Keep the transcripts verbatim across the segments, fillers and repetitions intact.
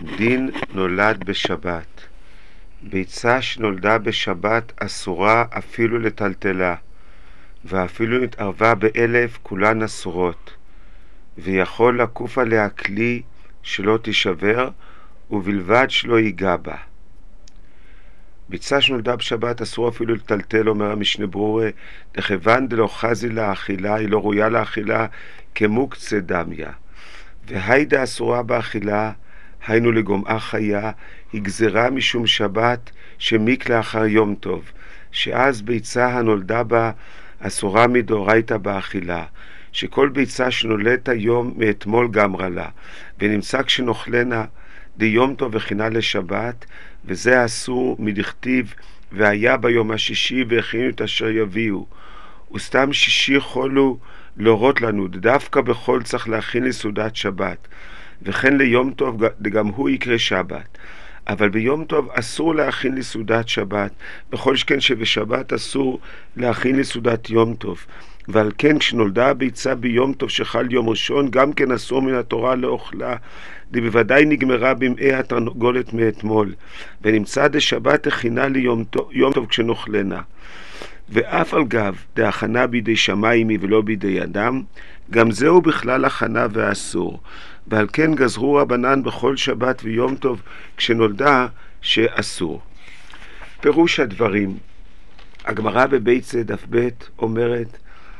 דין נולד בשבת. ביצה שנולדה בשבת אסורה אפילו לטלטלה, ואפילו נתערבה באלף כולן אסורות, ויכול לקוף עליה כלי שלא תישבר, ובלבד שלא ייגע בה. ביצה שנולדה בשבת אסור אפילו לטלטל, אומר המשנה ברורה, דכיוון דלא חזי לאכילה, היא לא ראויה לאכילה כמוקצה דמיה. והיידה אסורה באכילה, היינו לגומאה חיה, היא גזרה משום שבת שמיק לאחר יום טוב, שאז ביצה הנולדה בה אסורה מדאורייתא באכילה, שכל ביצה שנולדת היום מאתמול גמרה לה, ונמצא כשנאכלנה דיום טוב וכינה לשבת, וזה אסור מדכתיב והיה ביום השישי והכינו את אשר יביאו. וסתם שישי חולו להורות לנו, דווקא בכל צריך להכין לסעודת שבת, וכן ליום טוב גם הוא יקרה שבת. אבל ביום טוב אסור להכין לסעודת שבת, בכל שכן שבשבת אסור להכין לסעודת יום טוב. ועל כן כשנולדה הביצה ביום טוב שחל יום ראשון, גם כן אסור מן התורה לאוכלה, די בוודאי נגמרה במאי התרנגולת מאתמול, ונמצא דשבת הכינה ליום טוב, יום טוב כשנאכלנה. ואף על גב דהכנה בידי שמיים היא ולא בידי אדם, גם זהו בכלל הכנה ואסור. ועל כן גזרו רבנן בכל שבת ויום טוב כשנולדה שאסור. פירוש הדברים, הגמרא בביצה דף ב' אומרת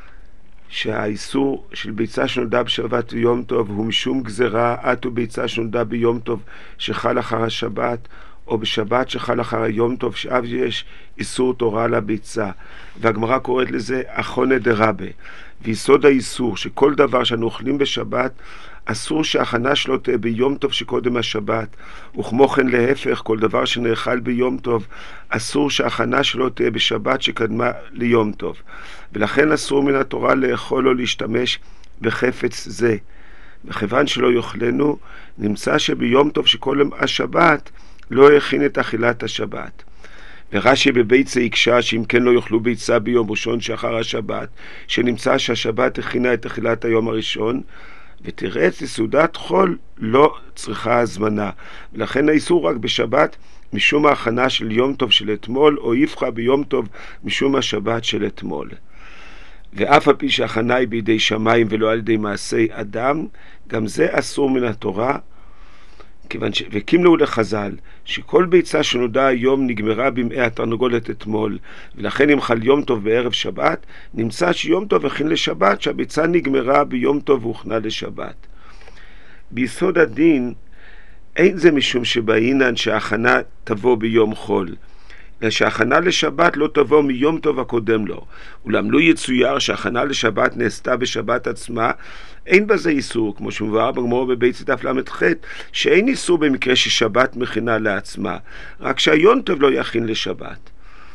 שהאיסור של ביצה שנולדה בשבת ויום טוב הוא משום גזרה, עטו ביצה שנולדה ביום טוב שחל אחר השבת, או בשבת שחל אחר היום טוב, שאף יש איסור תורה לביצה. והגמרא קוראת לזה אחונה דרבה. ויסוד האיסור שכל דבר שאנו אוכלים בשבת אסור שההכנה שלו תהיה ביום טוב שקודם השבת, וכמו כן להפך, כל דבר שנאכל ביום טוב אסור שההכנה שלו תהיה בשבת שקדמה ליום טוב. ולכן אסור מן התורה לאכול או להשתמש בחפץ זה. וכיוון שלא יאכלנו, נמצא שביום טוב שקודם השבת לא הכין את אכילת השבת. ורש"י בביצה יקשה שאם כן לא יאכלו ביצה ביום ראשון שאחר השבת, שנמצא שהשבת הכינה את אכילת היום הראשון, ותראה לסעודת חול לא צריכה הזמנה, ולכן האיסור רק בשבת משום ההכנה של יום טוב של אתמול, או יפחה ביום טוב משום השבת של אתמול. ואף על פי שההכנה היא בידי שמיים ולא על ידי מעשי אדם, גם זה אסור מן התורה, כיוון ש... וקימנו לחז"ל שכל ביצה שנולדה היום נגמרה במאי התרנגולת אתמול, ולכן אם חל יום טוב בערב שבת, נמצא שיום טוב הכין לשבת, שהביצה נגמרה ביום טוב והוכנה לשבת. ביסוד הדין אין זה משום שבעינן שההכנה תבוא ביום חול, אלא שההכנה לשבת לא תבוא מיום טוב הקודם לו. אולם לא יצויר שההכנה לשבת נעשתה בשבת עצמה, אין בזה איסור, כמו שמובא בגמרא בביצה דף למ"ח, שאין איסור במקרה ששבת מכינה לעצמה, רק שהיום טוב לא יכין לשבת.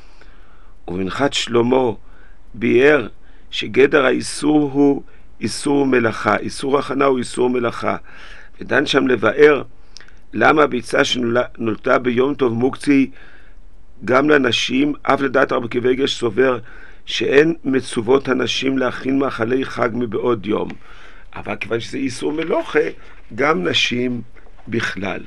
ובמנחת שלמה ביאר שגדר האיסור הוא איסור מלאכה, איסור הכנה הוא איסור מלאכה, ודן שם לבאר למה הביצה שנולדה ביום טוב מוקצי גם לנשים, אף לדעת רבי עקיבא איגר סובר שאין מצוות הנשים להכין מאכלי חג מבעוד יום, אבל כיוון שזה איסור מלוכה, גם נשים בכלל.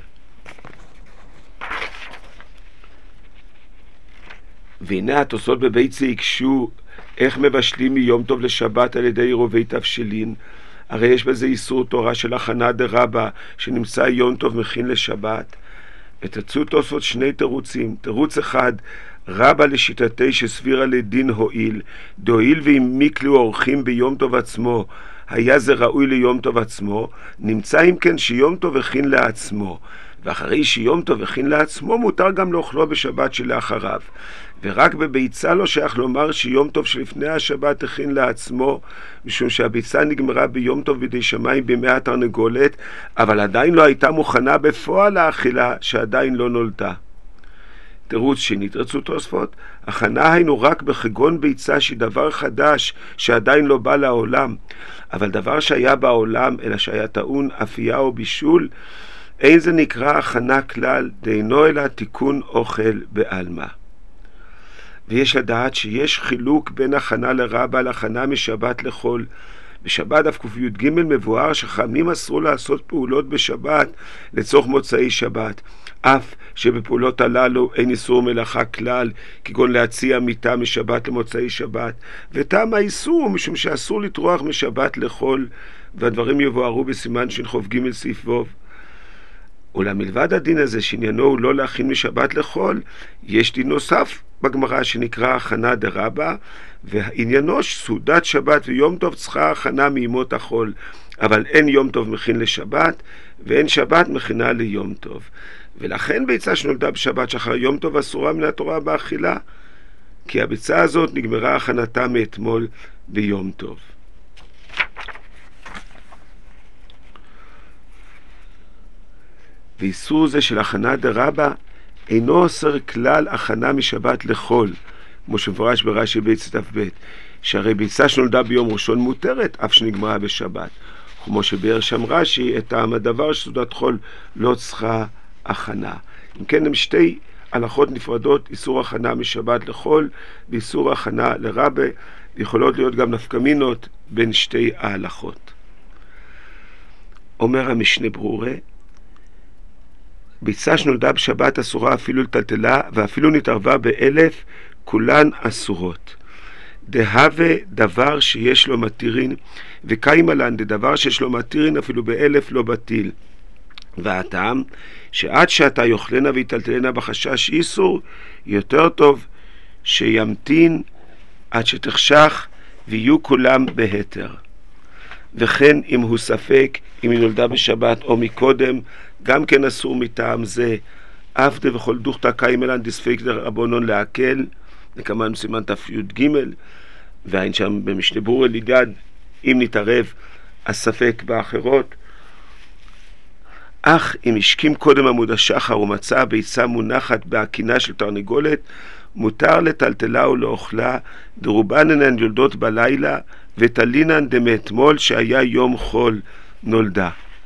והנה התוספות בביצה יקשו איך מבשלים מיום טוב לשבת על ידי עירובי תבשילין. הרי יש בזה איסור תורה של הכנה דרבה שנמצא יום טוב מכין לשבת. ותצאו תוספות שני תירוצים. תירוץ אחד, רבה לשיטתי שסבירה לדין הועיל, דהועיל ואם מיקלו אורחים ביום טוב עצמו, היה זה ראוי ליום טוב עצמו, נמצא אם כן שיום טוב הכין לעצמו, ואחרי שיום טוב הכין לעצמו מותר גם לאוכלו בשבת שלאחריו. ורק בביצה לא שייך לומר שיום טוב שלפני השבת הכין לעצמו, משום שהביצה נגמרה ביום טוב בידי שמיים במאי התרנגולת, אבל עדיין לא הייתה מוכנה בפועל האכילה שעדיין לא נולדה. תירוץ שני, תרצו תוספות, הכנה היינו רק בחגון ביצה שהיא דבר חדש שעדיין לא בא לעולם, אבל דבר שהיה בעולם אלא שהיה טעון אפייה או בישול, אין זה נקרא הכנה כלל, דאינו אלא תיקון אוכל בעלמא. ויש לדעת שיש חילוק בין הכנה לרבה להכנה משבת לחול, בשבת דף קי"ג מבואר שחכמים אסרו לעשות פעולות בשבת לצורך מוצאי שבת, אף שבפעולות הללו אין איסור מלאכה כלל, כגון להציע מיטה משבת למוצאי שבת, וטעם האיסור משום שאסור לטרוח משבת לחול, והדברים יבוארו בסימן שח"ג סעיף ו'. אולם מלבד הדין הזה שעניינו הוא לא להכין משבת לחול, יש דין נוסף בגמרא שנקרא הכנה דרבה, ועניינו סעודת שבת ויום טוב צריכה הכנה מימות החול, אבל אין יום טוב מכין לשבת ואין שבת מכינה ליום טוב, ולכן ביצה שנולדה בשבת שאחר יום טוב אסורה מן התורה באכילה, כי הביצה הזאת נגמרה הכנתה מאתמול ביום טוב. ואיסור זה של הכנה דרבה אינו אוסר כלל הכנה משבת לחול, כמו שמפורש ברש"י ב' ב', שהרי ביצה שנולדה ביום ראשון מותרת אף שנגמרה בשבת, כמו שביאר שם רש"י את טעם הדבר שסעודת חול לא צריכה הכנה. אם כן, הם שתי הלכות נפרדות, איסור הכנה משבת לחול ואיסור הכנה לרבה, יכולות להיות גם נפקמינות בין שתי ההלכות. אומר המשנה ברורה, ביצה שנולדה בשבת אסורה אפילו לטלטלה, ואפילו נתערבה באלף, כולן אסורות. דהווה דבר שיש לו מתירין, וקיימה לן דדבר שיש לו מתירין אפילו באלף לא בטיל. והטעם שעד שאתה יאכלנה ויטלטלנה בחשש איסור, יותר טוב שימתין עד שתחשך ויהיו כולם בהתר. וכן אם הוא ספק אם היא נולדה בשבת או מקודם, גם כן אסור מטעם זה, אף דה וכל דוכתא קיימלן דספק דרבנן להקל, וכמובן סימן ת"י"ג, והאין שם במשנה ברורה לידד, אם נתערב הספק באחרות. אך אם השכים קודם עמוד השחר ומצא ביצה מונחת בהקינה של תרנגולת, מותר לטלטלה ולאוכלה, דרובנן יולדות בלילה, ותלינן דמאתמול שהיה יום חול נולדה.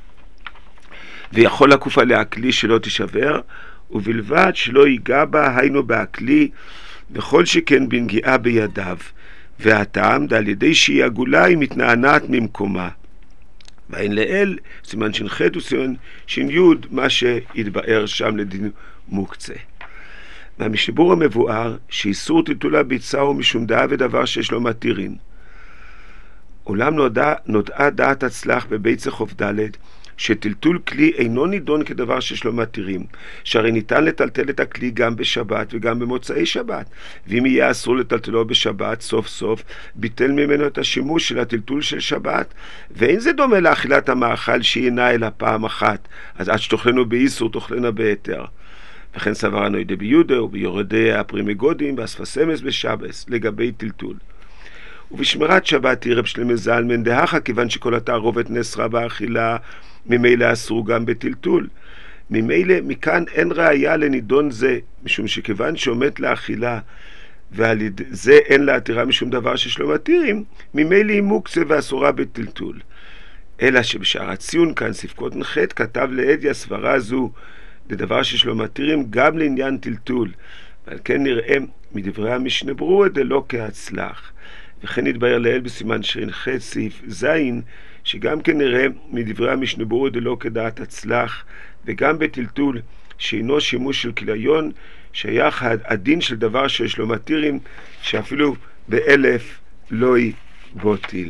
ויכול לקוף עליה הכלי שלא תשבר, ובלבד שלא ייגע בה, היינו בהכלי, וכל שכן בנגיעה בידיו. והטעם דה על ידי שהיא עגולה היא מתנענעת ממקומה. ואין לאל, סימן ש"ח וסימן ש"י, מה שהתבאר שם לדין מוקצה. מהמשנה ברורה המבואר שאיסור טלטול הביצה הוא משום דעה ודבר שיש לו מתירין. אולם נודעה, נודעה דעת הצלח בביצה ח"ד, שטלטול כלי אינו נידון כדבר שיש לו מתירים, שהרי ניתן לטלטל את הכלי גם בשבת וגם במוצאי שבת, ואם יהיה אסור לטלטלו בשבת, סוף סוף ביטל ממנו את השימוש של הטלטול של שבת, ואין זה דומה לאכילת המאכל שאינה אלא פעם אחת, אז עד שתאכלנו באיסור תאכלנה בהיתר. וכן סברנו ידי ביהודה וביורדי הפרימגודים והספסמס בשבס לגבי טלטול. ובשמירת שבת תירב שלמה זלמן דהכה, כיוון שכל התערובת נאסרה באכילה, ממילא אסור גם בטלטול. ממילא מכאן אין ראיה לנידון זה, משום שכיוון שעומד לאכילה ועל זה אין להתירה משום דבר שיש לו מתירים, ממילא היא מוקצה ואסורה בטלטול. אלא שבשאר הציון כאן ספקות נחת כתב לעדיה סברה זו לדבר שיש לו מתירים גם לעניין טלטול, ועל כן נראה מדברי המשנה ברורה דלא כהצלח. וכן נתבהר לאל בסימן ש"ח סעיף זין, שגם כן נראה מדברי המשנה ברורה דלא כדעת הצלח, וגם בטלטול שאינו שימוש של כליון, שייך הדין של דבר שיש לו מתירים, שאפילו באלף לא יבוטיל.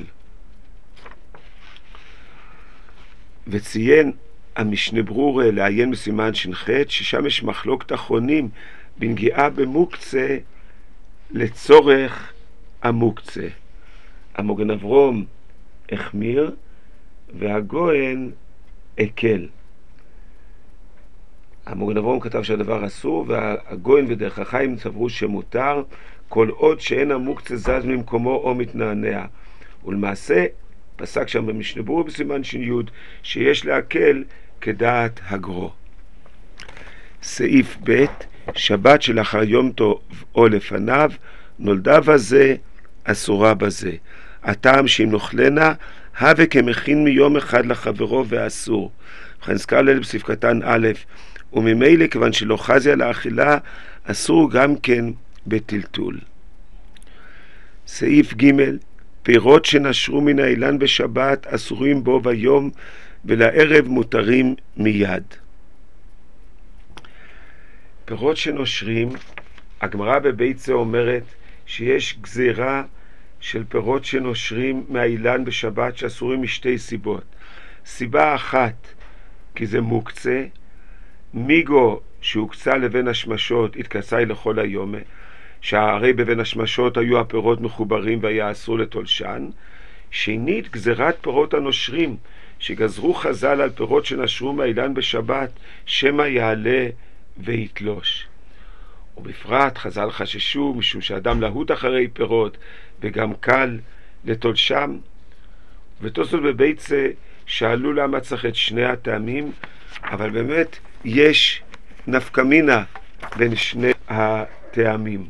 וציין המשנה ברורה לעיין בסימן ש"ח, ששם יש מחלוקת אחרונים בנגיעה במוקצה לצורך המוקצה. המוגן אברום החמיר והגויין הקל. המוגן אברום כתב שהדבר אסור, והגויין ודרך החיים סברו שמותר, כל עוד שאין המוקצה זז ממקומו או מתנענע. ולמעשה פסק שם במשנה ברורה בסימן ש"י שיש להקל כדעת הגרו. סעיף ב' שבת שלאחר יום טוב או לפניו נולדה בזה אסורה בזה. הטעם שאם נאכלנה הווה כמכין מיום אחד לחברו ואסור. וכן נזכר ליל בסעיף קטן א', וממילא כיוון שלא חזיה לאכילה אסור גם כן בטלטול. סעיף ג' פירות שנשרו מן האילן בשבת אסורים בו ביום, ולערב מותרים מיד. פירות שנושרים, הגמרא בביצה אומרת שיש גזירה של פירות שנושרים מהאילן בשבת שאסורים משתי סיבות. סיבה אחת, כי זה מוקצה, מיגו שהוקצה לבין השמשות התקצאי לכל היום, שהרי בבין השמשות היו הפירות מחוברים והיה אסור לתולשן. שנית, גזירת פירות הנושרים, שגזרו חז"ל על פירות שנשרו מהאילן בשבת, שמא יעלה ויתלוש. ובפרט חז"ל חששו משום שאדם להוט אחרי פירות וגם קל לתולשם. ותוספות בביצה שאלו למה צריך את שני הטעמים, אבל באמת יש נפקא מינה בין שני הטעמים.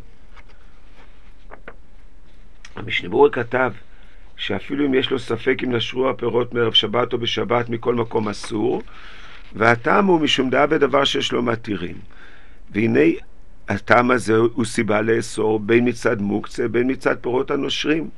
המשנה ברורה כתב שאפילו אם יש לו ספק אם נשרו הפירות מערב שבת או בשבת, מכל מקום אסור, והטעם הוא משום דעה בדבר שיש לו מתירים. והנה הטעם הזה הוא סיבה לאסור בין מצד מוקצה בין מצד פירות הנושרים.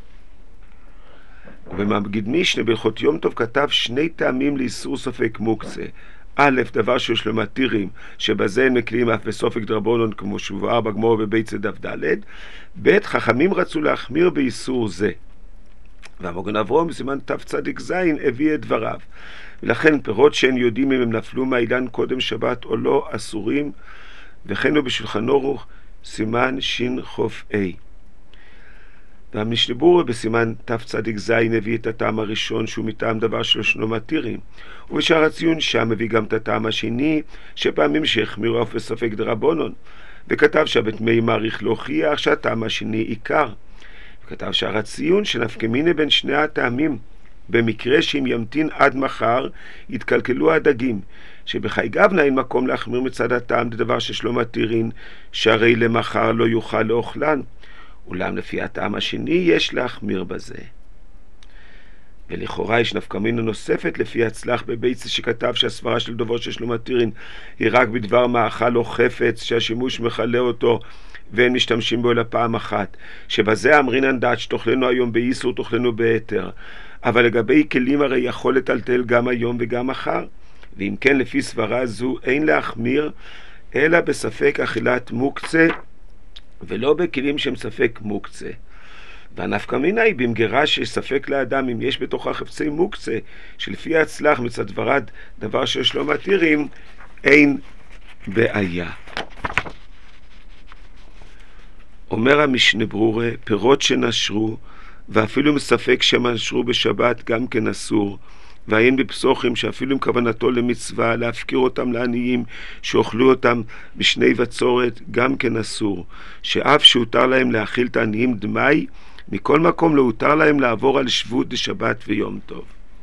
ובמגיד משנה בהלכות יום טוב כתב שני טעמים לאיסור ספק מוקצה. א', דבר שיש לו מתירים, שבזה אין מקלים אף בסופק דרבנן, כמו שהובאר בגמרא בביצה דף ד'. ב', חכמים רצו להחמיר באיסור זה, והמגן אברהם בסימן תצ"ז הביא את דבריו. ולכן פירות שאין יודעים אם הם נפלו מהאילן קודם שבת או לא אסורים, וכן הוא בשולחן ערוך סימן שח"א. והמשנה ברורה בסימן תצ"ז הביא את הטעם הראשון שהוא מטעם דבר שלושנו מתירים, ובשאר הציון שם מביא גם את הטעם השני שפעמים שהחמירו אף בספק דרבנן, וכתב שהבית מי מעריך להוכיח שהטעם השני עיקר, וכתב שאר הציון שנפקא מינה בין שני הטעמים, במקרה שאם ימתין עד מחר יתקלקלו הדגים, שבחי גבנה אין מקום להחמיר מצד הטעם לדבר ששלו מתירין, שהרי למחר לא יוכל לאוכלן, אולם לפי הטעם השני יש להחמיר בזה. ולכאורה יש נפקא מינה נוספת לפי הצלח בביצה שכתב שהסברה של דובו ששלו מתירין היא רק בדבר מאכל או חפץ שהשימוש מחלה אותו ואין משתמשים בו אלא פעם אחת, שבזה אמרינן דעת שתאכלנו היום באיסור תאכלנו בהיתר, אבל לגבי כלים הרי יכול לטלטל גם היום וגם מחר, ואם כן לפי סברה זו אין להחמיר אלא בספק אכילת מוקצה ולא בכלים שהם ספק מוקצה. והנפקא מינה היא במגרה שיש ספק לאדם אם יש בתוכה חפצי מוקצה, שלפי ההצלח מצד דברד דבר שיש לו מתירים אין בעיה. אומר המשנה ברורה, פירות שנשרו ואפילו מספק שנשרו בשבת גם כן אסור, והאין בפסוחים שאפילו עם כוונתו למצווה להפקיר אותם לעניים שאוכלו אותם בשני בצורת גם כן אסור, שאף שהותר להם להאכיל את העניים דמי, מכל מקום לא הותר להם לעבור על שבות דשבת ויום טוב.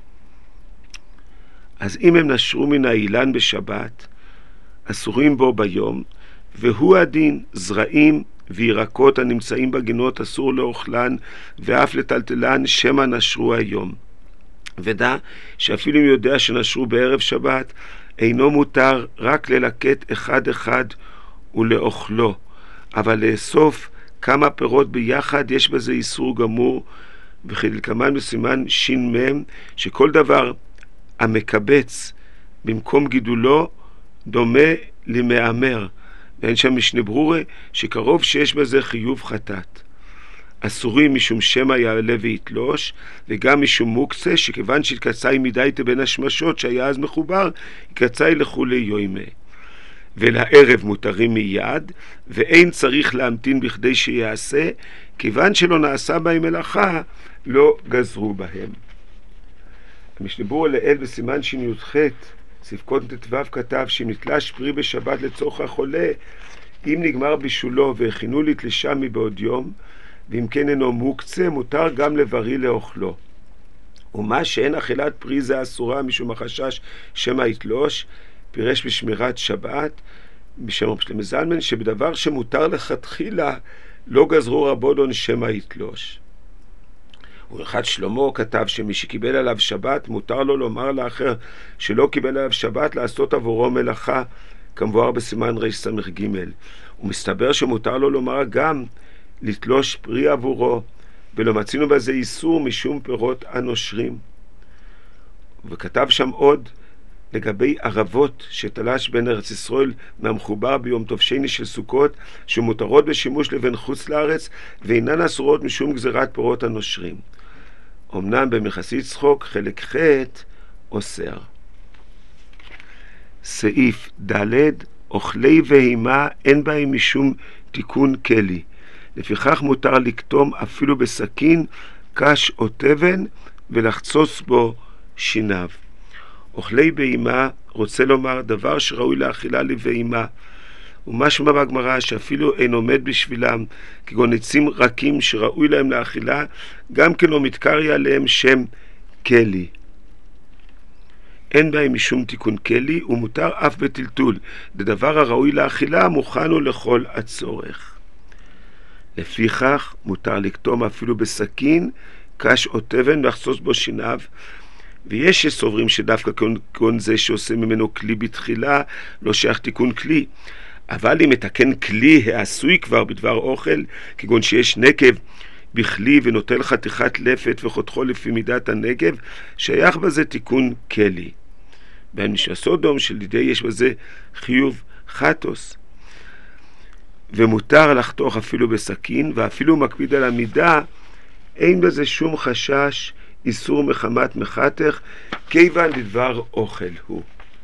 אז אם הם נשרו מן האילן בשבת אסורים בו ביום, והוא הדין זרעים וירקות הנמצאים בגינות אסור לאוכלן ואף לטלטלן שמא נשרו היום. ודע שאפילו אם יודע שנשרו בערב שבת אינו מותר רק ללקט אחד אחד ולאוכלו, אבל לאסוף כמה פירות ביחד יש בזה איסור גמור, וכדלקמן בסימן ש"מ שכל דבר המקבץ במקום גידולו דומה למאמר, ואין שם משנה ברורה שקרוב שיש בזה חיוב חטאת. אסורים משום שמא יעלה ויתלוש, וגם משום מוקצה שכיוון שהתקצאי מדי בין השמשות שהיה אז מחובר, התקצאי לכולי יוימה. ולערב מותרים מיד, ואין צריך להמתין בכדי שיעשה, כיוון שלא נעשה בהם מלאכה, לא גזרו בהם. המשנה ברורה לאל בסימן שי"ח, ספקות ט"ו כתב שאם נתלש פרי בשבת לצורך החולה, אם נגמר בישולו והכינו לתלישה מבעוד יום, ואם כן אינו מוקצה, מותר גם לבריא לאוכלו. ומה שאין אכילת פרי זה אסורה משום החשש שמא יתלוש, פירש בשמירת שבת, בשם רב שלמה זלמן, שבדבר שמותר לכתחילה לא גזרו רבונן שמא יתלוש. ובהלכות שלמה כתב שמי שקיבל עליו שבת מותר לו לומר לאחר שלא קיבל עליו שבת לעשות עבורו מלאכה, כמבואר בסימן רס"ג. ומסתבר שמותר לו לומר גם לתלוש פרי עבורו, ולא מצינו בזה איסור משום פירות הנושרים. וכתב שם עוד לגבי ערבות שתלש בין ארץ ישראל מהמחובר ביום טוב שני של סוכות, שמותרות בשימוש לבין חוץ לארץ ואינן אסורות משום גזירת פירות הנושרים. אמנם במכסי צחוק חלק ח' אוסר. סעיף ד' אוכלי בהמה אין בהם משום תיקון כלי, לפיכך מותר לקטום אפילו בסכין, קש או תבן ולחצוץ בו שיניו. אוכלי בהמה רוצה לומר דבר שראוי לאכילה לבהמה, ומשמע בגמרא שאפילו אין עומד בשבילם, כגון עצים רכים שראוי להם לאכילה, גם כן לא מתקריא עליהם שם כלי. אין בהם משום תיקון כלי, ומותר אף בטלטול, דדבר הראוי לאכילה מוכן הוא לכל הצורך. לפיכך מותר לקטום אפילו בסכין, קש או תבן ולחצוץ בו שיניו, ויש שסוברים שדווקא כגון זה שעושה ממנו כלי בתחילה לא שייך תיקון כלי, אבל אם מתקן כלי העשוי כבר בדבר אוכל, כגון שיש נקב בכלי ונוטל חתיכת לפת וחותכו לפי מידת הנקב, שייך בזה תיקון כלי. במשנה סודום שלידי יש בזה חיוב חטוס, ומותר לחתוך אפילו בסכין, ואפילו מקפיד על המידה, אין בזה שום חשש איסור מחמת מחתך, כיוון לדבר אוכל הוא.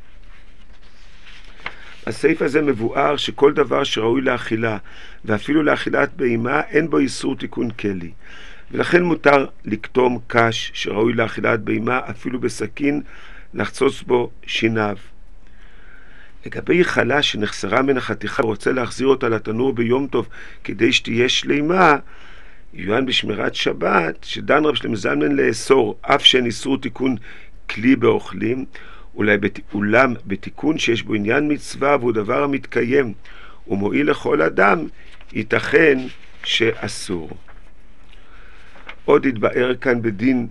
הסעיף הזה מבואר שכל דבר שראוי לאכילה, ואפילו לאכילת בהמה, אין בו איסור תיקון כלי, ולכן מותר לקטום קש שראוי לאכילת בהמה אפילו בסכין, לחצוץ בו שיניו. לגבי חלה שנחסרה מן החתיכה ורוצה להחזיר אותה לתנור ביום טוב כדי שתהיה שלימה, יוען בשמירת שבת שדן רב שלמה זלמן לאסור אף שאין איסור תיקון כלי באוכלים, אולי בת... אולם בתיקון שיש בו עניין מצווה והוא דבר המתקיים ומועיל לכל אדם, ייתכן שאסור. עוד יתבאר כאן בדין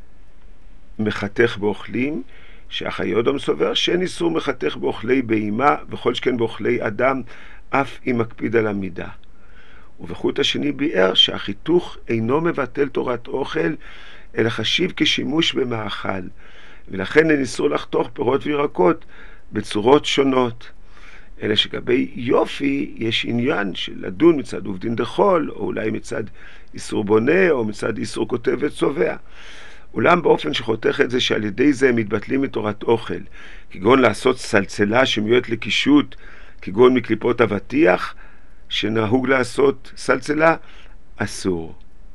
מחתך באוכלים, שהחיודום סובר שאין איסור מחתך באוכלי בהמה, וכל שכן באוכלי אדם, אף אם מקפיד על המידה. ובחוט השני ביאר שהחיתוך אינו מבטל תורת אוכל, אלא חשיב כשימוש במאכל, ולכן אין איסור לחתוך פירות וירקות בצורות שונות. אלא שגבי יופי יש עניין של לדון מצד עובדין דחול, או אולי מצד איסור בונה, או מצד איסור כותב וצובע. אולם באופן שחותך את זה שעל ידי זה הם מתבטלים מתורת אוכל, כגון לעשות סלצלה שמיועדת לקישוט, כגון מקליפות אבטיח, שנהוג לעשות סלצלה, אסור.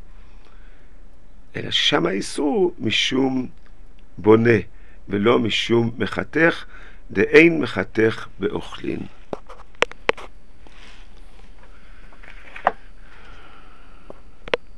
אלא ששם האיסור משום בונה, ולא משום מחתך, דאין מחתך באוכלין.